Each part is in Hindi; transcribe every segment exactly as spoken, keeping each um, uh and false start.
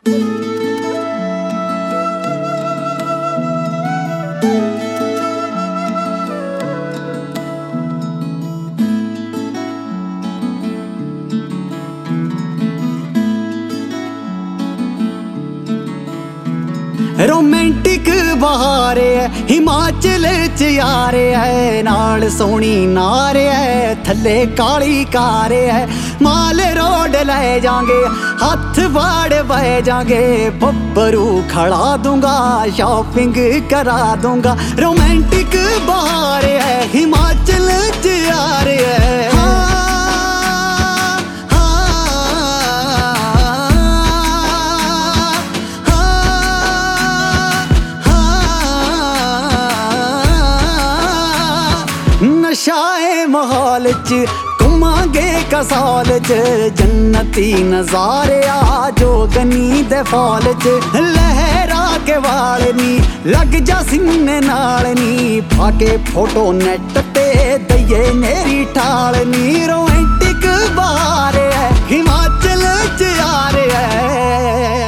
रोमांटिक बहार है हिमाचल च यार है, नाल सोनी नार है थले काली कार है। माल रोड ले जांगे हाथ बाड़ बह जांगे, बब्बरू खड़ा दूंगा शॉपिंग करा दूंगा। रोमांटिक बहार है हिमाचल च यार है। नशाए माहौल च घुमांगे कसाल च, जन्नती नजारे आ जो गनी दे फॉल च। लहरा के वाल नी लग जा सीने नाल नी, पाके फोटो नेट ते दइए मेरी ठाल नी। रोमांटिक बहार है हिमाचल च यार है।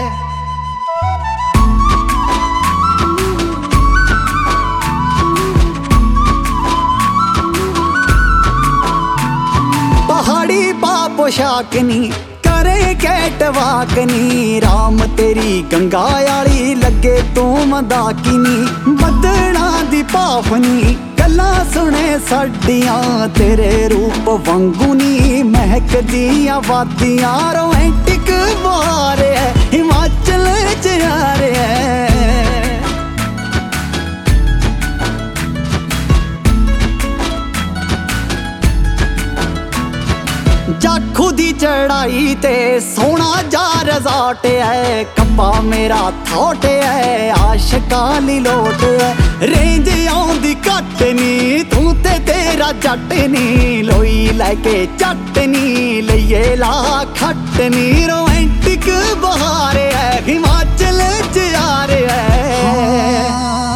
पहाड़ी पा पोशाक नी करे कैट वाक नी, राम तेरी गंगा आली लगे तू मदाकिनी। बदना दी पाफनी गल्लां सुने साडियां, तेरे रूप वांगू नी महक दियां वादियां। रोमांटिक बहार है हिमाचल च यार है। जाखू दी चढ़ाई ते सोना जा रिजॉर्ट है, कब्बा मेरा थॉट है आशिकां लोट है। रेंज आउंदी घट नी तू ते तेरा जट नी, लोई लैके चट नी लइए ला खट नी। रोमांटिक बहार है हिमाचल च यार है।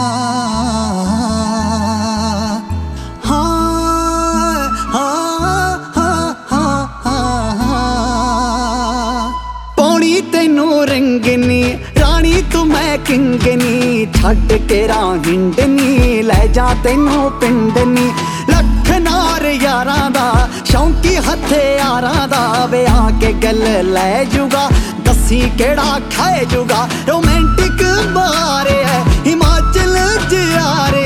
तेनू रंगनी रानी तू मैं किंगनी, छड़ के हिंडनी ले जा तेनू पिंडनी। लख नार यारां दा शौंकी हथियारां दा, वे आके गल ले जूगा दसी केड़ा खाए जूगा। रोमांटिक बहार है हिमाचल च यार